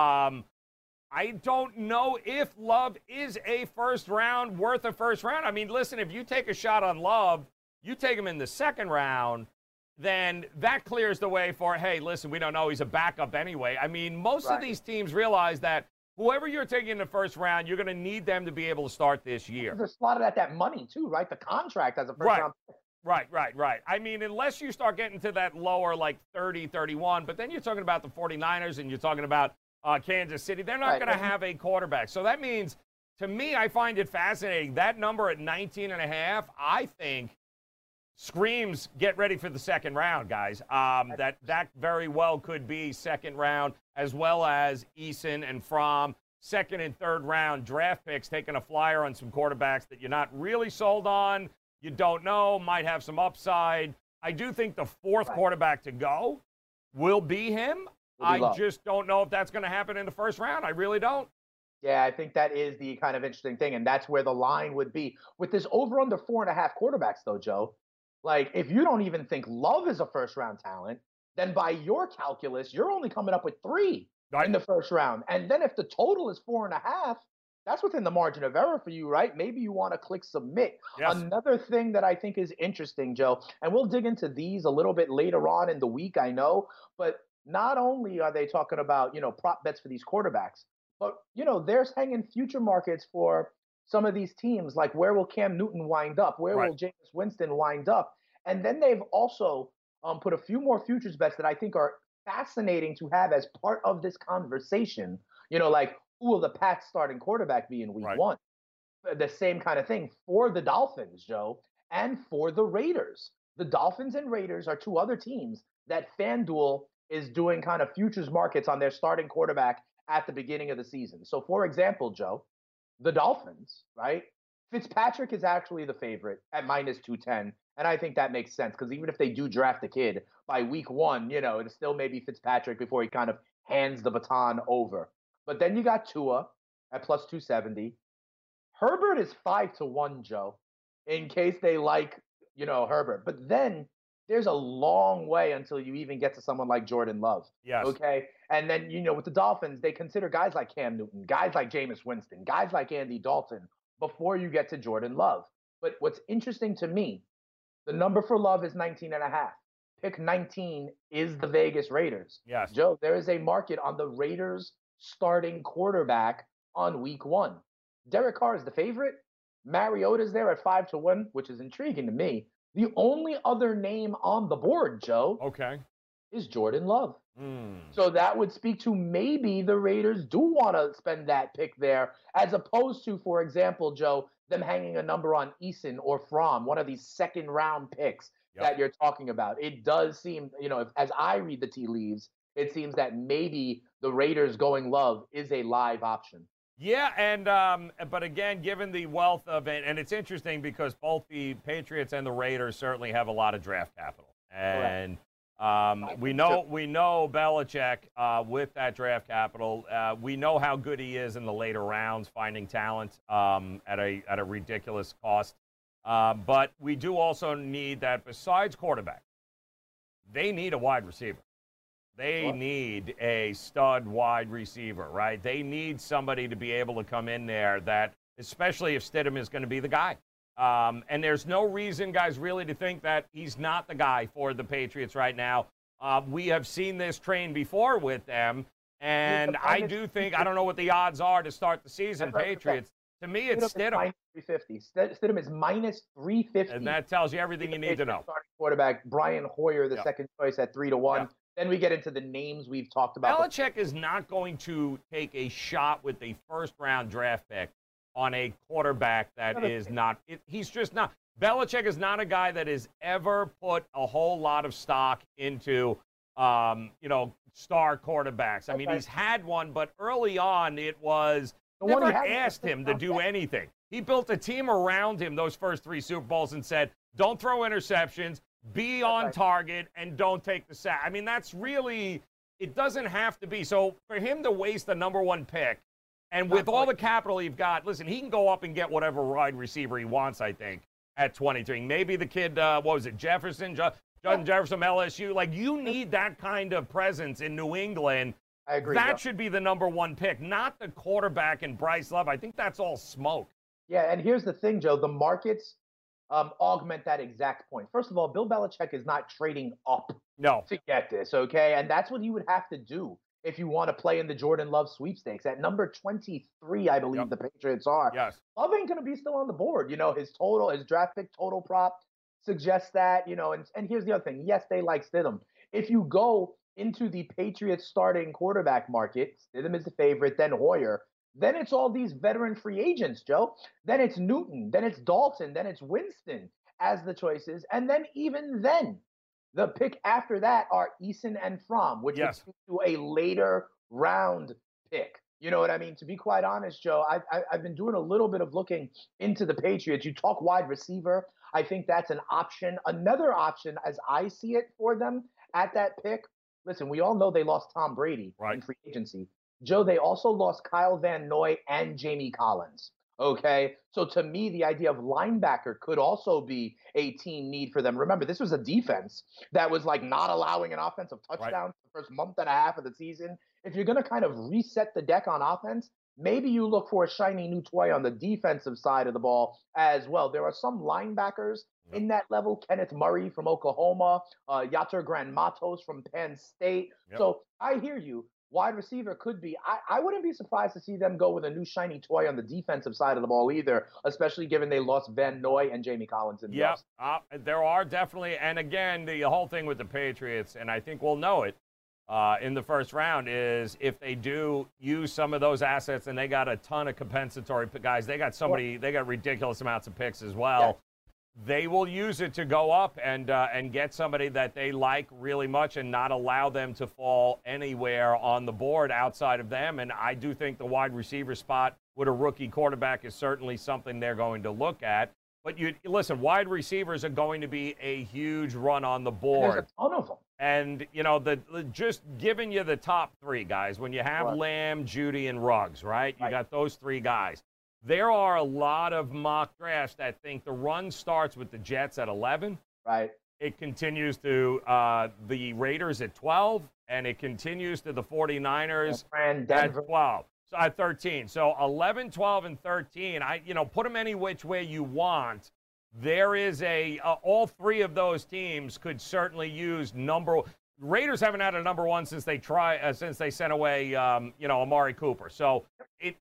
I don't know if Love is worth a first round. I mean, listen, if you take a shot on Love, you take him in the second round, then that clears the way for, hey, listen, we don't know. He's a backup anyway. I mean, most of these teams realize that whoever you're taking in the first round, you're going to need them to be able to start this year. They're slotted at that money, too, right? The contract as a first round pick. Right. I mean, unless you start getting to that lower, like 30, 31, but then you're talking about the 49ers and you're talking about Kansas City. They're not going to have a quarterback. So that means, to me, I find it fascinating. That number at 19.5, I think, screams get ready for the second round, guys. That very well could be second round, as well as Eason and Fromm. Second and third round draft picks taking a flyer on some quarterbacks that you're not really sold on. You don't know, might have some upside. I do think the fourth quarterback to go will be him. I just don't know if that's going to happen in the first round. I really don't. Yeah, I think that is the kind of interesting thing, and that's where the line would be. With this over-under 4.5 quarterbacks, though, Joe, like, if you don't even think Love is a first-round talent, then by your calculus, you're only coming up with 3 in the first round. And then if the total is 4.5, that's within the margin of error for you, right? Maybe you want to click submit. Yes. Another thing that I think is interesting, Joe, and we'll dig into these a little bit later on in the week, I know, but not only are they talking about, prop bets for these quarterbacks, But, there's hanging future markets for some of these teams. Like, where will Cam Newton wind up? Where Right. will Jameis Winston wind up? And then they've also put a few more futures bets that I think are fascinating to have as part of this conversation. Like, who will the Pats starting quarterback be in week Right. one? The same kind of thing for the Dolphins, Joe, and for the Raiders. The Dolphins and Raiders are two other teams that FanDuel is doing kind of futures markets on their starting quarterback at the beginning of the season. So, for example, Joe, the Dolphins, right? Fitzpatrick is actually the favorite at minus 210. And I think that makes sense because even if they do draft a kid by week one, it's still maybe Fitzpatrick before he kind of hands the baton over. But then you got Tua at plus 270. Herbert is 5-1, Joe, in case they like, Herbert. But then there's a long way until you even get to someone like Jordan Love. Yes. Okay. And then, with the Dolphins, they consider guys like Cam Newton, guys like Jameis Winston, guys like Andy Dalton before you get to Jordan Love. But what's interesting to me, the number for Love is 19.5. Pick 19 is the Vegas Raiders. Yes. Joe, there is a market on the Raiders starting quarterback on week one. Derek Carr is the favorite. Mariota's there at 5-1, which is intriguing to me. The only other name on the board, Joe, Okay. is Jordan Love. So that would speak to maybe the Raiders do want to spend that pick there, as opposed to, for example, Joe, them hanging a number on Eason or Fromm, one of these second-round picks that you're talking about. It does seem, as I read the tea leaves, it seems that maybe the Raiders going Love is a live option. Yeah, and but again, given the wealth of it, and it's interesting because both the Patriots and the Raiders certainly have a lot of draft capital, and we know Belichick with that draft capital. We know how good he is in the later rounds, finding talent at a ridiculous cost. But we do also need that. Besides quarterback, they need a wide receiver. They need a stud wide receiver, right? They need somebody to be able to come in there that, especially if Stidham is going to be the guy. And there's no reason, guys, really to think that he's not the guy for the Patriots right now. We have seen this train before with them, and I do think, I don't know what the odds are to start the season, Patriots. To me, it's Stidham. Minus 350. Stidham is minus 350. And that tells you everything you need to know. Starting quarterback, Brian Hoyer, the second choice at 3-1. Yep. Then we get into the names we've talked about. Belichick is not going to take a shot with a first-round draft pick on a quarterback that is not. He's just not. Belichick is not a guy that has ever put a whole lot of stock into, star quarterbacks. I mean, he's had one, but early on it was never asked him to do anything. He built a team around him those first 3 Super Bowls and said, don't throw interceptions. Be on target and don't take the sack. I mean, that's really, it doesn't have to be. So for him to waste the number 1 pick, and with all the capital you've got, listen, he can go up and get whatever wide receiver he wants, I think, at 23. Maybe the kid, Jefferson, Justin Jefferson, LSU. Like, you need that kind of presence in New England. I agree. That should be the number 1 pick, not the quarterback and Bryce Love. I think that's all smoke. Yeah, and here's the thing, Joe. The markets augment that exact point. First of all, Bill Belichick is not trading up to get this, okay? And that's what he would have to do if you want to play in the Jordan Love sweepstakes. At number 23, I believe the Patriots are. Yes. Love ain't going to be still on the board. His draft pick total prop suggests that, and here's the other thing. Yes, they like Stidham. If you go into the Patriots starting quarterback market, Stidham is the favorite, then Hoyer. Then it's all these veteran free agents, Joe. Then it's Newton. Then it's Dalton. Then it's Winston as the choices. And then even then, the pick after that are Eason and Fromm, which would speak to a later round pick. You know what I mean? To be quite honest, Joe, I've been doing a little bit of looking into the Patriots. You talk wide receiver. I think that's an option. Another option, as I see it for them at that pick, listen, we all know they lost Tom Brady in free agency. Joe, they also lost Kyle Van Noy and Jamie Collins. Okay, so to me, the idea of linebacker could also be a team need for them. Remember, this was a defense that was like not allowing an offensive touchdown for the first month and a half of the season. If you're going to kind of reset the deck on offense, maybe you look for a shiny new toy on the defensive side of the ball as well. There are some linebackers in that level. Kenneth Murray from Oklahoma, Yater Grand Matos from Penn State. So I hear you. wide receiver could be. I wouldn't be surprised to see them go with a new shiny toy on the defensive side of the ball either, especially given they lost Van Noy and Jamie Collins in the offseason. There are definitely, and again, the whole thing with the Patriots, and I think we'll know it in the first round, is if they do use some of those assets, and they got a ton of compensatory guys, they got ridiculous amounts of picks as well. Yeah. They will use it to go up and get somebody that they like really much and not allow them to fall anywhere on the board outside of them. And I do think the wide receiver spot with a rookie quarterback is certainly something they're going to look at. But listen, wide receivers are going to be a huge run on the board. There's a ton of them. And, just giving you the top three guys, when you have Lamb, Judy, and Ruggs, right? You got those three guys. There are a lot of mock drafts that think the run starts with the Jets at 11. Right. It continues to the Raiders at 12, and it continues to the 49ers at 12. So at 13. So 11, 12, and 13, put them any which way you want. There is all three of those teams could certainly use Raiders haven't had a number one since they sent away, Amari Cooper. So I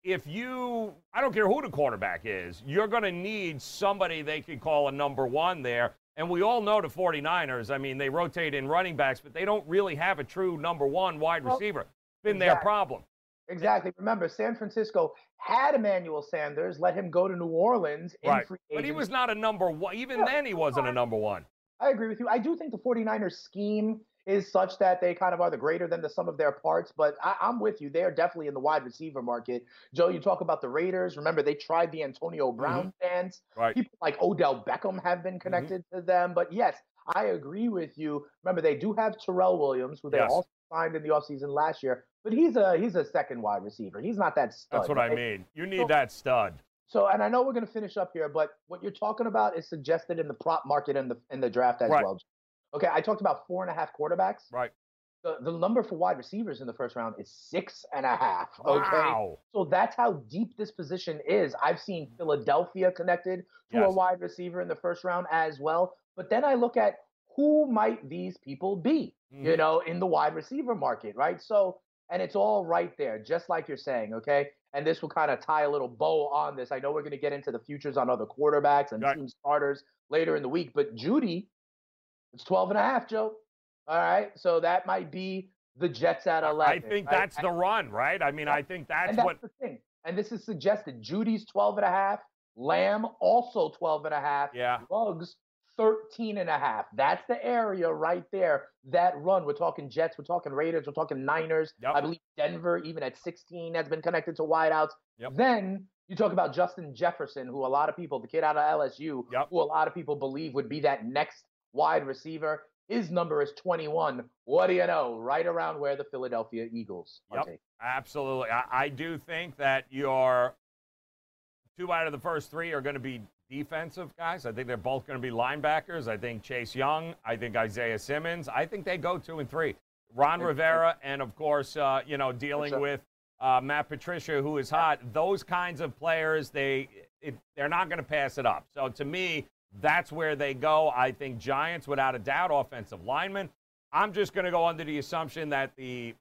don't care who the quarterback is, you're going to need somebody they could call a number one there. And we all know the 49ers, I mean, they rotate in running backs, but they don't really have a true number one wide receiver. It's been their problem. Exactly. Remember, San Francisco had Emmanuel Sanders, let him go to New Orleans in free agency. But he was not a number one. Even then, he wasn't a number one. I agree with you. I do think the 49ers scheme is such that they kind of are the greater than the sum of their parts. But I'm with you. They are definitely in the wide receiver market. Joe, you talk about the Raiders. Remember, they tried the Antonio Brown stance. Right. People like Odell Beckham have been connected to them. But, yes, I agree with you. Remember, they do have Terrell Williams, who they also signed in the offseason last year. But he's a second wide receiver. He's not that stud. That's what I mean. You need that stud. So, and I know we're going to finish up here, but what you're talking about is suggested in the prop market in the draft as well. Okay, I talked about 4.5 quarterbacks. Right. The number for wide receivers in the first round is 6.5. Okay. Wow. So that's how deep this position is. I've seen Philadelphia connected to a wide receiver in the first round as well. But then I look at who might these people be, in the wide receiver market, right? So, and it's all right there, just like you're saying, okay? And this will kind of tie a little bow on this. I know we're going to get into the futures on other quarterbacks and team starters later in the week, but Judy, it's 12.5, Joe. All right, so that might be the Jets at 11. I think that's the run, right? I mean, I think that's what the thing. And this is suggested. Judy's 12.5, Lamb also 12.5, Ruggs 13.5. That's the area right there. That run. We're talking Jets. We're talking Raiders. We're talking Niners. I believe Denver, even at 16, has been connected to wideouts. Then you talk about Justin Jefferson, who a lot of people, the kid out of LSU, who a lot of people believe would be that next wide receiver. His number is 21. What do you know? Right around where the Philadelphia Eagles are taking. Absolutely. I do think that your 2 out of the first 3 are going to be defensive guys. I think they're both going to be linebackers. I think Chase Young. I think Isaiah Simmons. I think they go 2 and 3. Ron Rivera and, of course, dealing with Matt Patricia, who is hot. Those kinds of players, they're not going to pass it up. So, to me, that's where they go. I think Giants, without a doubt, offensive linemen. I'm just going to go under the assumption that the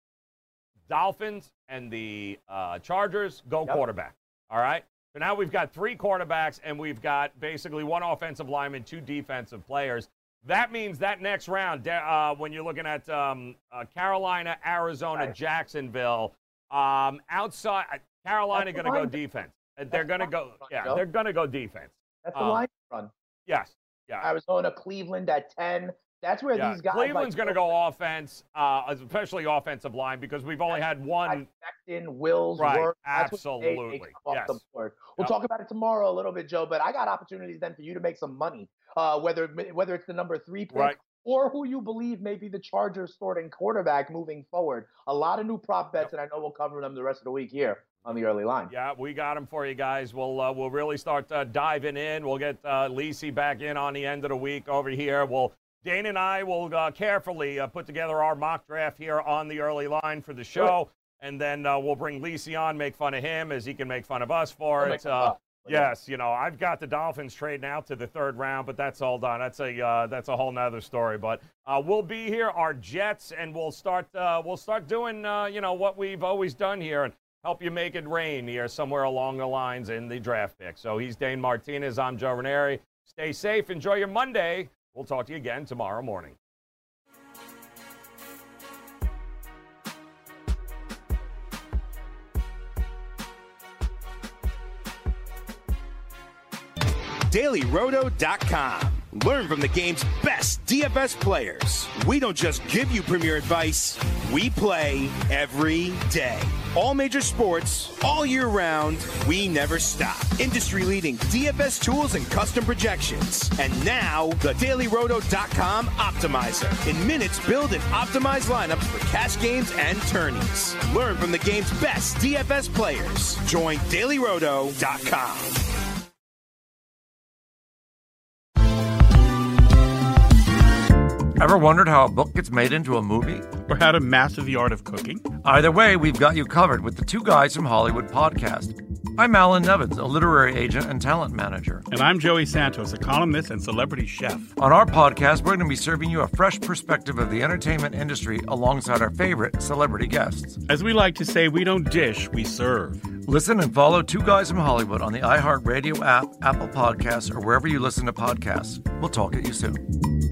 Dolphins and the Chargers go quarterback. All right? So now we've got 3 quarterbacks, and we've got basically 1 offensive lineman, 2 defensive players. That means that next round, when you're looking at Carolina, Arizona, Jacksonville, outside Carolina going to go defense. They're going to go, they're going to go defense. That's the line run. Yes. Yeah. Arizona, Cleveland at 10. That's where these guys. Cleveland's going to go offense, especially offensive line, because we've only had one. Becton, Wills, Work. Absolutely. Off the board. We'll talk about it tomorrow a little bit, Joe. But I got opportunities then for you to make some money, whether it's the number 3 pick or who you believe may be the Chargers starting quarterback moving forward. A lot of new prop bets, and I know we'll cover them the rest of the week here on the early line. Yeah, we got them for you guys. We'll really start diving in. We'll get Lisi back in on the end of the week over here. Dane and I will carefully put together our mock draft here on the early line for the show, and then we'll bring Lisi on, make fun of him as he can make fun of us for it. Yes, you know, I've got the Dolphins trading out to the third round, but that's all done. That's a whole nother story. But we'll be here, our Jets, and we'll start doing what we've always done here and help you make it rain here somewhere along the lines in the draft pick. So he's Dane Martinez. I'm Joe Ranieri. Stay safe. Enjoy your Monday. We'll talk to you again tomorrow morning. DailyRoto.com. Learn from the game's best DFS players. We don't just give you premier advice, we play every day. All major sports, all year round, we never stop. Industry-leading DFS tools and custom projections. And now, the DailyRoto.com Optimizer. In minutes, build and optimize lineups for cash games and tourneys. Learn from the game's best DFS players. Join DailyRoto.com. Ever wondered how a book gets made into a movie? Or how to master the art of cooking? Either way, we've got you covered with the Two Guys from Hollywood podcast. I'm Alan Nevins, a literary agent and talent manager. And I'm Joey Santos, a columnist and celebrity chef. On our podcast, we're going to be serving you a fresh perspective of the entertainment industry alongside our favorite celebrity guests. As we like to say, we don't dish, we serve. Listen and follow Two Guys from Hollywood on the iHeartRadio app, Apple Podcasts, or wherever you listen to podcasts. We'll talk at you soon.